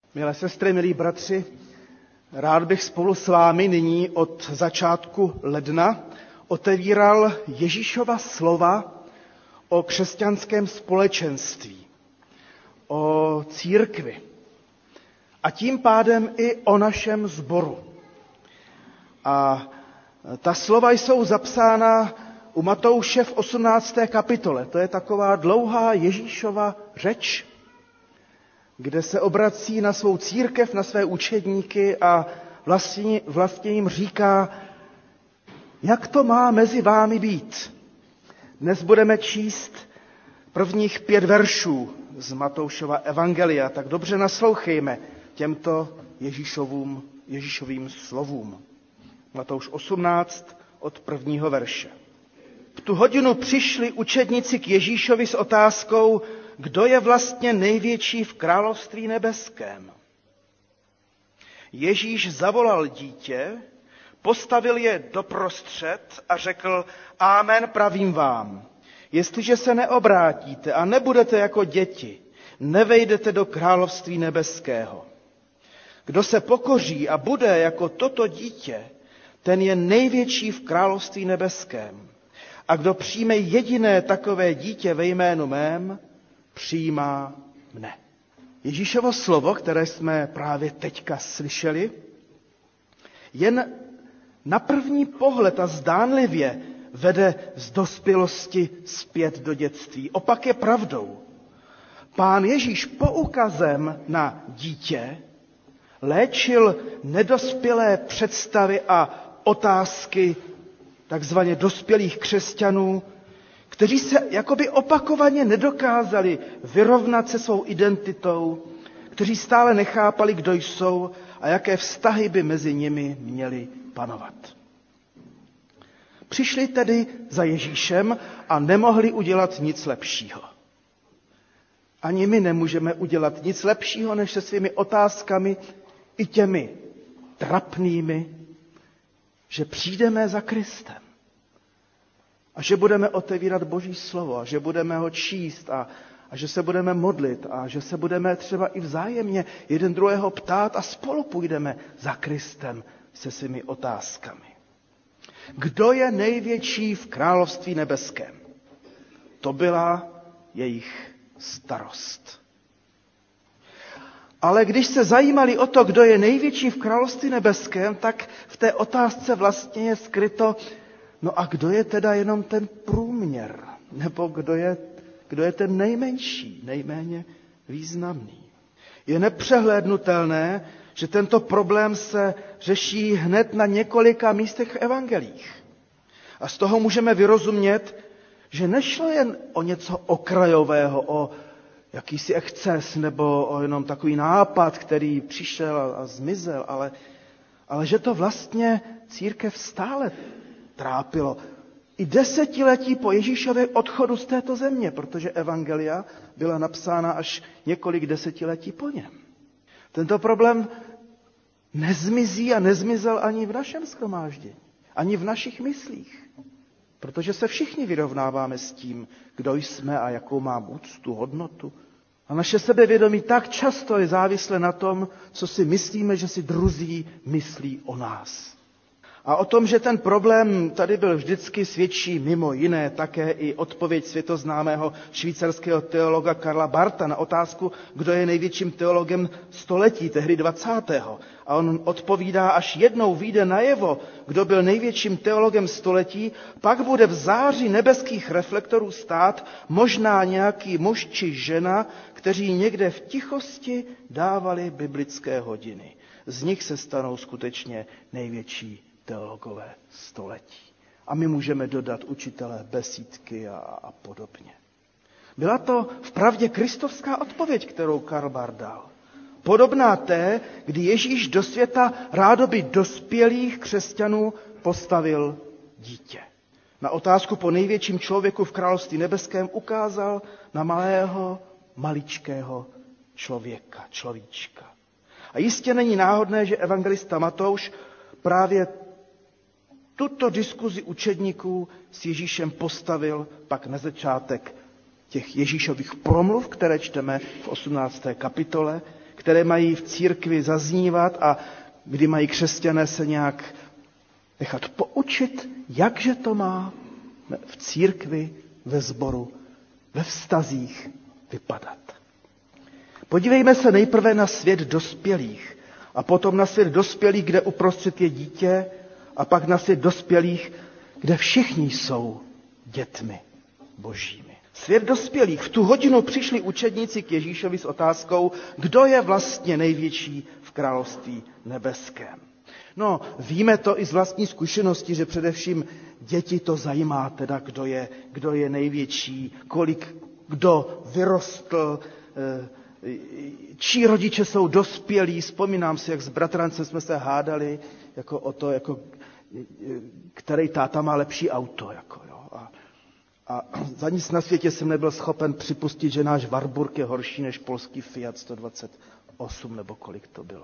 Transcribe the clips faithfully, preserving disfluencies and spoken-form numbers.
Milé sestry, milí bratři, rád bych spolu s vámi nyní od začátku ledna otevíral Ježíšova slova o křesťanském společenství, o církvi a tím pádem i o našem sboru. A ta slova jsou zapsána u Matouše v osmnácté kapitole. To je taková dlouhá Ježíšova řeč, kde se obrací na svou církev, na své učedníky a vlastně, vlastně jim říká, jak to má mezi vámi být. Dnes budeme číst prvních pět veršů z Matoušova evangelia, tak dobře naslouchejme těmto Ježíšovým, Ježíšovým slovům. Matouš osmnáct od prvního verše. V tu hodinu přišli učedníci k Ježíšovi s otázkou, kdo je vlastně největší v království nebeském. Ježíš zavolal dítě, postavil je doprostřed a řekl, amen, pravím vám, jestliže se neobrátíte a nebudete jako děti, nevejdete do království nebeského. Kdo se pokoří a bude jako toto dítě, ten je největší v království nebeském. A kdo přijme jediné takové dítě ve jménu mém, přijímá mne. Ježíšovo slovo, které jsme právě teďka slyšeli, jen na první pohled a zdánlivě vede z dospělosti zpět do dětství. Opak je pravdou. Pán Ježíš poukazem na dítě léčil nedospělé představy a otázky takzvaně dospělých křesťanů, kteří se jakoby opakovaně nedokázali vyrovnat se svou identitou, kteří stále nechápali, kdo jsou a jaké vztahy by mezi nimi měly panovat. Přišli tedy za Ježíšem a nemohli udělat nic lepšího. Ani my nemůžeme udělat nic lepšího, než se svými otázkami i těmi trapnými, že přijdeme za Kristem. A že budeme otevírat Boží slovo, a že budeme ho číst a, a že se budeme modlit a že se budeme třeba i vzájemně jeden druhého ptát a spolu půjdeme za Kristem se svými otázkami. Kdo je největší v království nebeském? To byla jejich starost. Ale když se zajímali o to, kdo je největší v království nebeském, tak v té otázce vlastně je skryto, no a kdo je teda jenom ten průměr? Nebo kdo je, kdo je ten nejmenší, nejméně významný? Je nepřehlédnutelné, že tento problém se řeší hned na několika místech v evangelích. A z toho můžeme vyrozumět, že nešlo jen o něco okrajového, o jakýsi exces nebo o jenom takový nápad, který přišel a zmizel, ale, ale že to vlastně církev stále trápilo. I desetiletí po Ježíšově odchodu z této země, protože evangelia byla napsána až několik desetiletí po něm. Tento problém nezmizí a nezmizel ani v našem shromáždění, ani v našich myslích, protože se všichni vyrovnáváme s tím, kdo jsme a jakou mám úctu, hodnotu. A naše sebevědomí tak často je závislé na tom, co si myslíme, že si druzí myslí o nás. A o tom, že ten problém tady byl vždycky, svědčí mimo jiné také i odpověď světoznámého švýcarského teologa Karla Bartha na otázku, kdo je největším teologem století, tehdy dvacátého. A on odpovídá, až jednou vyjde najevo, kdo byl největším teologem století, pak bude v záři nebeských reflektorů stát možná nějaký muž či žena, kteří někde v tichosti dávali biblické hodiny. Z nich se stanou skutečně největší teologové století. A my můžeme dodat učitelé besídky a, a podobně. Byla to vpravdě kristovská odpověď, kterou Karl Barth dal. Podobná té, kdy Ježíš do světa rádoby dospělých křesťanů postavil dítě. Na otázku po největším člověku v království nebeském ukázal na malého, maličkého člověka, človíčka. A jistě není náhodné, že evangelista Matouš právě tuto diskuzi učedníků s Ježíšem postavil pak na začátek těch Ježíšových promluv, které čteme v osmnácté kapitole, které mají v církvi zaznívat a kdy mají křesťané se nějak nechat poučit, jakže to má v církvi, ve sboru, ve vztazích vypadat. Podívejme se nejprve na svět dospělých a potom na svět dospělých, kde uprostřed je dítě, a pak na svět dospělých, kde všichni jsou dětmi božími. Svět dospělých. V tu hodinu přišli učedníci k Ježíšovi s otázkou, kdo je vlastně největší v království nebeském. No, víme to i z vlastní zkušenosti, že především děti to zajímá, teda kdo je, kdo je největší, kolik kdo vyrostl, čí rodiče jsou dospělí. Vzpomínám si, jak s bratrancem jsme se hádali jako o to, jako, který táta má lepší auto. Jako, jo. A, a za nic na světě jsem nebyl schopen připustit, že náš Warburg je horší než polský Fiat sto dvacet osm, nebo kolik to bylo.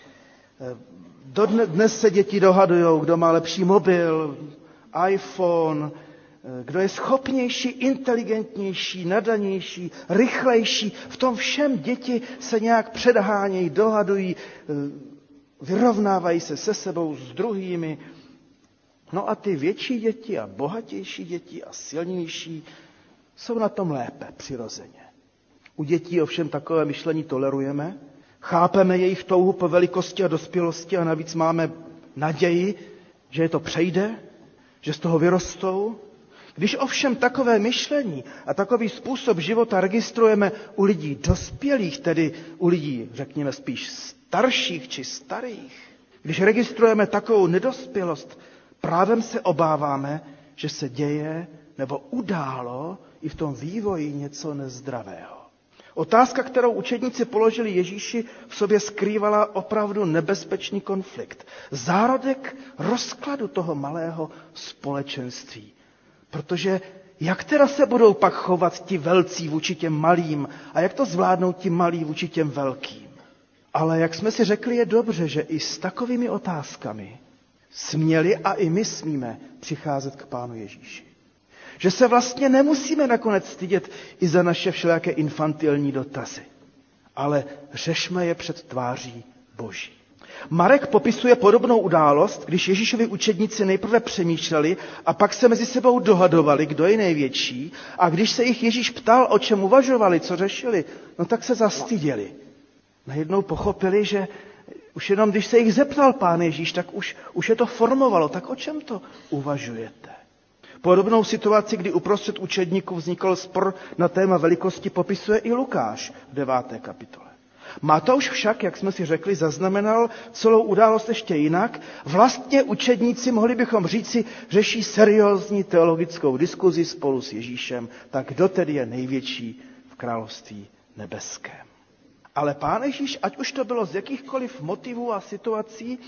Dnes se děti dohadujou, kdo má lepší mobil, iPhone, kdo je schopnější, inteligentnější, nadanější, rychlejší. V tom všem děti se nějak předhánějí, dohadují, vyrovnávají se se sebou, s druhými. No a ty větší děti a bohatější děti a silnější jsou na tom lépe přirozeně. U dětí ovšem takové myšlení tolerujeme, chápeme jejich touhu po velikosti a dospělosti a navíc máme naději, že je to přejde, že z toho vyrostou. Když ovšem takové myšlení a takový způsob života registrujeme u lidí dospělých, tedy u lidí, řekněme, spíš starších či starých, když registrujeme takovou nedospělost, právem se obáváme, že se děje nebo událo i v tom vývoji něco nezdravého. Otázka, kterou učedníci položili Ježíši, v sobě skrývala opravdu nebezpečný konflikt. Zárodek rozkladu toho malého společenství. Protože jak teda se budou pak chovat ti velcí vůči těm malým a jak to zvládnou ti malí vůči těm velkým? Ale jak jsme si řekli, je dobře, že i s takovými otázkami směli a i my smíme přicházet k Pánu Ježíši. Že se vlastně nemusíme nakonec stydět i za naše všelijaké infantilní dotazy, ale řešme je před tváří Boží. Marek popisuje podobnou událost, když Ježíšovi učedníci nejprve přemýšleli a pak se mezi sebou dohadovali, kdo je největší, a když se jich Ježíš ptal, o čem uvažovali, co řešili, no tak se zastyděli. Najednou pochopili, že už jenom když se jich zeptal Pán Ježíš, tak už, už je to formovalo. Tak o čem to uvažujete? Podobnou situaci, kdy uprostřed učedníků vznikl spor na téma velikosti, popisuje i Lukáš v deváté kapitole. Matouš však, jak jsme si řekli, zaznamenal celou událost ještě jinak. Vlastně učedníci, mohli bychom říci, řeší seriózní teologickou diskuzi spolu s Ježíšem. Tak kdo tedy je největší v království nebeském? Ale Pán Ježíš, ať už to bylo z jakýchkoliv motivů a situací,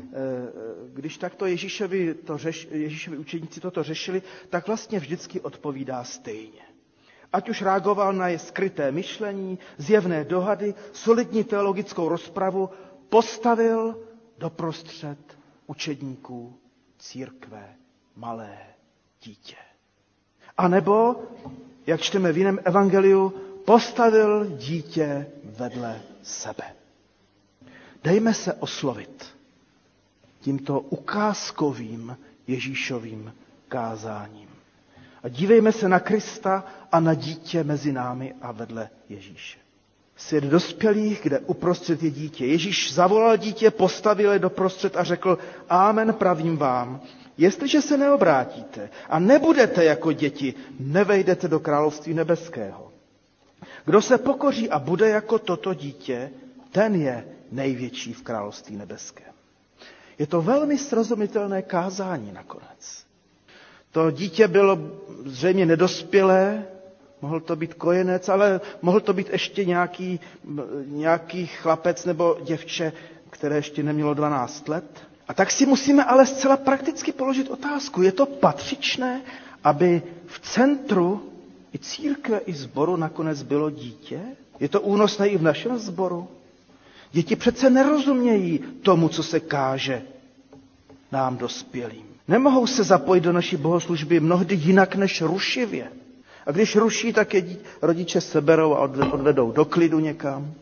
když takto Ježíšovi, to řeš, Ježíšovi učeníci toto řešili, tak vlastně vždycky odpovídá stejně. Ať už reagoval na je skryté myšlení, zjevné dohady, solidní teologickou rozpravu, postavil doprostřed učedníků církve malé dítě. A nebo, jak čteme v jiném evangeliu, postavil dítě vedle sebe. Dejme se oslovit tímto ukázkovým Ježíšovým kázáním. A dívejme se na Krista a na dítě mezi námi a vedle Ježíše. Svět dospělých, kde uprostřed je dítě. Ježíš zavolal dítě, postavil je doprostřed a řekl: Amen, pravím vám, jestliže se neobrátíte a nebudete jako děti, nevejdete do království nebeského. Kdo se pokoří a bude jako toto dítě, ten je největší v království nebeském. Je to velmi srozumitelné kázání nakonec. To dítě bylo zřejmě nedospělé, mohl to být kojenec, ale mohl to být ještě nějaký, nějaký chlapec nebo děvče, které ještě nemělo dvanáct let. A tak si musíme ale zcela prakticky položit otázku. Je to patřičné, aby v centru i církve, i sboru nakonec bylo dítě? Je to únosné i v našem sboru? Děti přece nerozumějí tomu, co se káže nám dospělým. Nemohou se zapojit do naší bohoslužby mnohdy jinak než rušivě. A když ruší, tak je rodiče seberou a odvedou do klidu někam.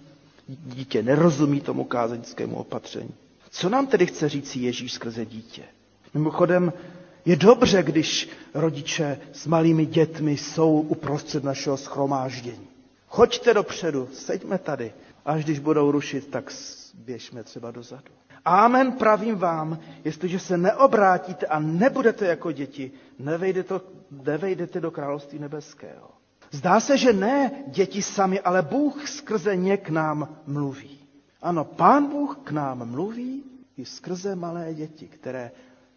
Dítě nerozumí tomu kázeňskému opatření. Co nám tedy chce říct Ježíš skrze dítě? Mimochodem, je dobře, když rodiče s malými dětmi jsou uprostřed našeho shromáždění. Choďte dopředu, seďme tady. Až když budou rušit, tak běžme třeba dozadu. Amen, pravím vám, jestliže se neobrátíte a nebudete jako děti, nevejdete, nevejdete do království nebeského. Zdá se, že ne děti sami, ale Bůh skrze ně k nám mluví. Ano, Pán Bůh k nám mluví i skrze malé děti, které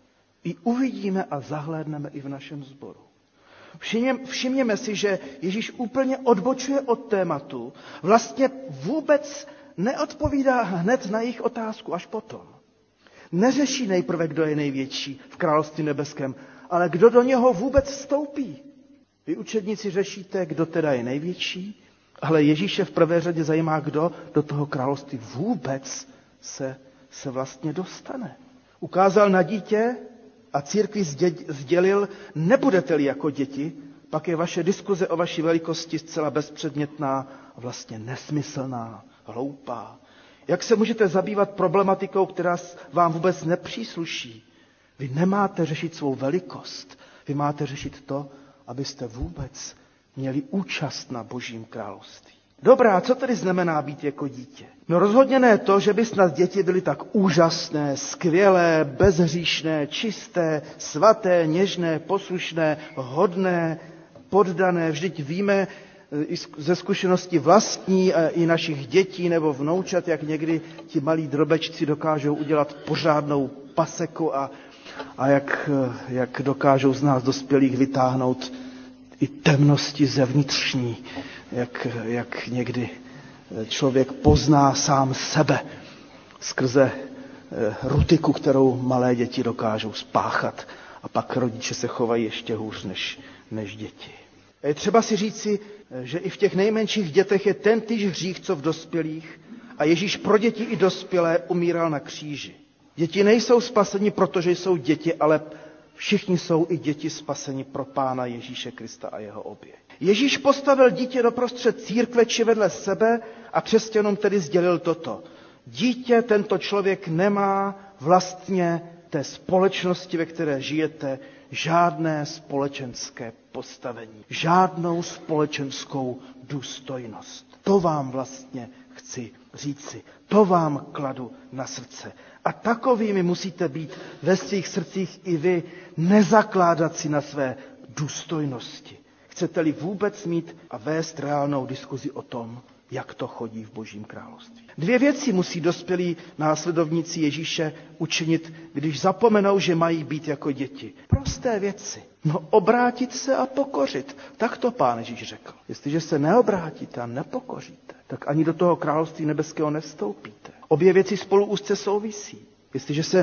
i uvidíme a zahlédneme i v našem sboru. Všimně, všimněme si, že Ježíš úplně odbočuje od tématu, vlastně vůbec neodpovídá hned na jejich otázku, až potom. Neřeší nejprve, kdo je největší v království nebeském, ale kdo do něho vůbec vstoupí. Vy učedníci řešíte, kdo teda je největší, ale Ježíše v prvé řadě zajímá, kdo do toho království vůbec se, se vlastně dostane. Ukázal na dítě a církvi sdělil, nebudete-li jako děti, pak je vaše diskuze o vaší velikosti zcela bezpředmětná a vlastně nesmyslná, hloupá. Jak se můžete zabývat problematikou, která vám vůbec nepřísluší? Vy nemáte řešit svou velikost, vy máte řešit to, abyste vůbec měli účast na Božím království. Dobrá, co tedy znamená být jako dítě? No rozhodně ne to, že by snad děti byly tak úžasné, skvělé, bezhříšné, čisté, svaté, něžné, poslušné, hodné, poddané. Vždyť víme i ze zkušenosti vlastní a i našich dětí nebo vnoučat, jak někdy ti malí drobečci dokážou udělat pořádnou paseku a, a jak, jak dokážou z nás dospělých vytáhnout i temnosti zevnitřní, jak, jak někdy člověk pozná sám sebe skrze rutiku, kterou malé děti dokážou spáchat a pak rodiče se chovají ještě hůř než, než děti. Je třeba si říci, že i v těch nejmenších dětech je tentýž hřích, co v dospělých a Ježíš pro děti i dospělé umíral na kříži. Děti nejsou spaseni, protože jsou děti, ale všichni jsou i děti spaseni pro Pána Ježíše Krista a jeho oběť. Ježíš postavil dítě doprostřed církve či vedle sebe a křesťanům tedy sdělil toto. Dítě, tento člověk nemá vlastně té společnosti, ve které žijete, žádné společenské postavení, žádnou společenskou důstojnost. To vám vlastně chci říci, to vám kladu na srdce. A takovými musíte být ve svých srdcích i vy, nezakládat si na své důstojnosti. Chcete-li vůbec mít a vést reálnou diskuzi o tom, jak to chodí v Božím království. Dvě věci musí dospělí následovníci Ježíše učinit, když zapomenou, že mají být jako děti. Prosté věci. No obrátit se a pokořit. Tak to Pán Ježíš řekl. Jestliže se neobrátíte a nepokoříte, tak ani do toho království nebeského nevstoupíte. Obě věci spolu úzce souvisí. Jestliže se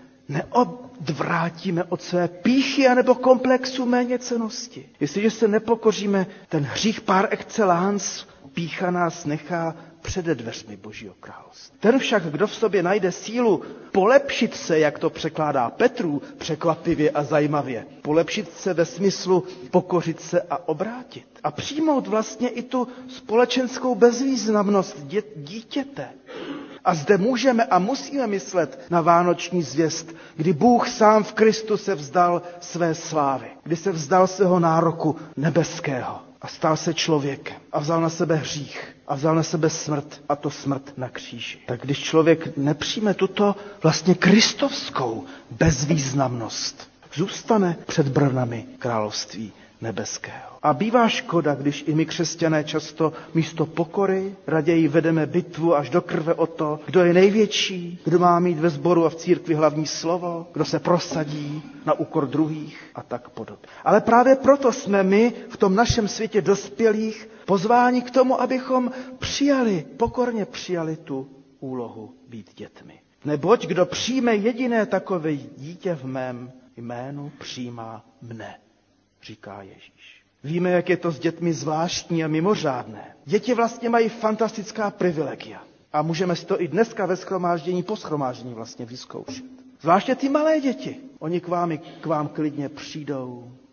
neodvrátíme od své pýchy anebo komplexu méněcennosti. Jestliže se nepokoříme, ten hřích par excellence, pýcha nás nechá před dveřmi Božího království. Ten však, kdo v sobě najde sílu polepšit se, jak to překládá Petrů, překvapivě a zajímavě. Polepšit se ve smyslu pokořit se a obrátit. A přijmout vlastně i tu společenskou bezvýznamnost dě, dítěte. A zde můžeme a musíme myslet na vánoční zvěst, kdy Bůh sám v Kristu se vzdal své slávy, kdy se vzdal svého nároku nebeského a stal se člověkem a vzal na sebe hřích a vzal na sebe smrt, a to smrt na kříži. Tak když člověk nepřijme tuto vlastně kristovskou bezvýznamnost, zůstane před brvnami království nebeského. A bývá škoda, když i my křesťané často místo pokory raději vedeme bitvu až do krve o to, kdo je největší, kdo má mít ve sboru a v církvi hlavní slovo, kdo se prosadí na úkor druhých a tak podobně. Ale právě proto jsme my v tom našem světě dospělých pozváni k tomu, abychom přijali, pokorně přijali tu úlohu být dětmi. Neboť kdo přijme jediné takové dítě v mém jménu, přijímá mne, říká Ježíš. Víme, jak je to s dětmi zvláštní a mimořádné. Děti vlastně mají fantastická privilegia. A můžeme si to i dneska ve shromáždění, po shromáždění vlastně vyzkoušet. Zvláště ty malé děti. Oni k vám, k vám klidně přijdou,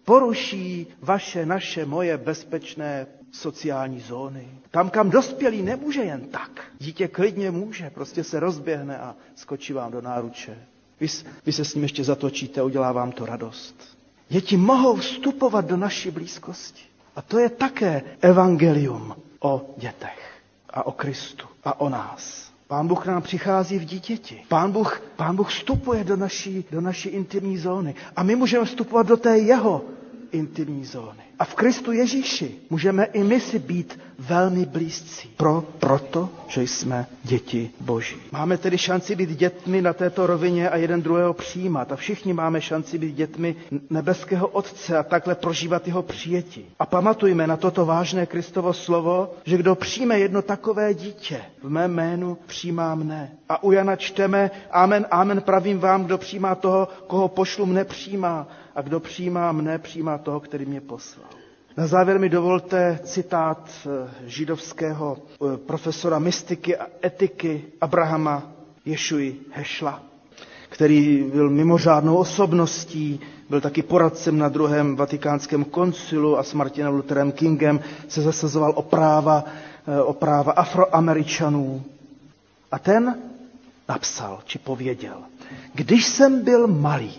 poruší vaše, naše, moje bezpečné sociální zóny. Tam, kam dospělý nemůže jen tak. Dítě klidně může, prostě se rozběhne a skočí vám do náruče. Vy, vy se s ním ještě zatočíte, udělá vám to radost. Děti mohou vstupovat do naší blízkosti. A to je také evangelium o dětech a o Kristu a o nás. Pán Bůh nám přichází v dítěti. Pán Bůh, Pán Bůh vstupuje do naší, do naší intimní zóny. A my můžeme vstupovat do té jeho intimní zóny. A v Kristu Ježíši můžeme i my si být velmi blízcí. Pro, proto, že jsme děti Boží. Máme tedy šanci být dětmi na této rovině a jeden druhého přijímat. A všichni máme šanci být dětmi nebeského Otce a takhle prožívat jeho přijetí. A pamatujme na toto vážné Kristovo slovo, že kdo přijme jedno takové dítě, v mém jménu přijímá mne. A u Jana čteme, amen, amen, pravím vám, kdo přijímá toho, koho pošlu, mne přijímá. A kdo přijímá mne, přijímá toho, který mě poslal. Na závěr mi dovolte citát židovského profesora mystiky a etiky Abrahama Ješuji Hešla, který byl mimořádnou osobností, byl taky poradcem na druhém vatikánském koncilu a s Martinem Lutherem Kingem se zasazoval o práva, o práva Afroameričanů. A ten napsal, či pověděl, když jsem byl malý,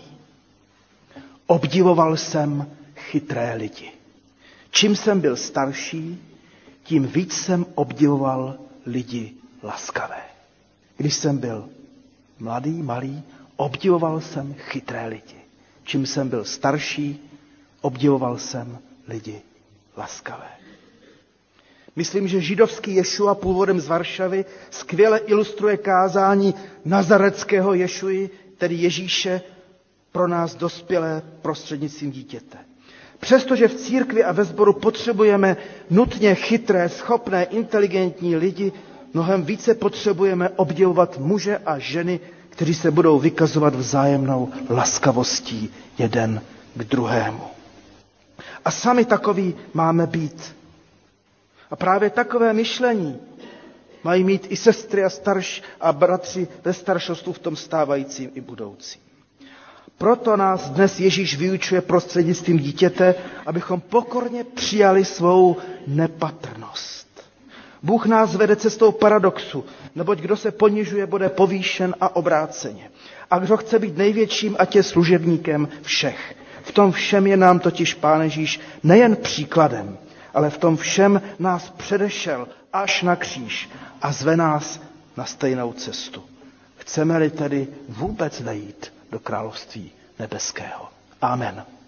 obdivoval jsem chytré lidi. Čím jsem byl starší, tím víc jsem obdivoval lidi laskavé. Když jsem byl mladý, malý, obdivoval jsem chytré lidi. Čím jsem byl starší, obdivoval jsem lidi laskavé. Myslím, že židovský Ješua původem z Varšavy skvěle ilustruje kázání nazareckého Ješuji, tedy Ježíše, pro nás dospělé prostřednictvím dítěte. Přestože v církvi a ve sboru potřebujeme nutně chytré, schopné, inteligentní lidi, mnohem více potřebujeme obdivovat muže a ženy, kteří se budou vykazovat vzájemnou laskavostí jeden k druhému. A sami takoví máme být. A právě takové myšlení mají mít i sestry a starš a bratři ve staršostvu v tom stávajícím i budoucím. Proto nás dnes Ježíš vyučuje prostřednictvím dítěte, abychom pokorně přijali svou nepatrnost. Bůh nás vede cestou paradoxu, neboť kdo se ponižuje, bude povýšen a obráceně. A kdo chce být největším, ať je služebníkem všech. V tom všem je nám totiž Pán Ježíš nejen příkladem, ale v tom všem nás předešel až na kříž a zve nás na stejnou cestu. Chceme-li tedy vůbec vejít do království nebeského. Amen.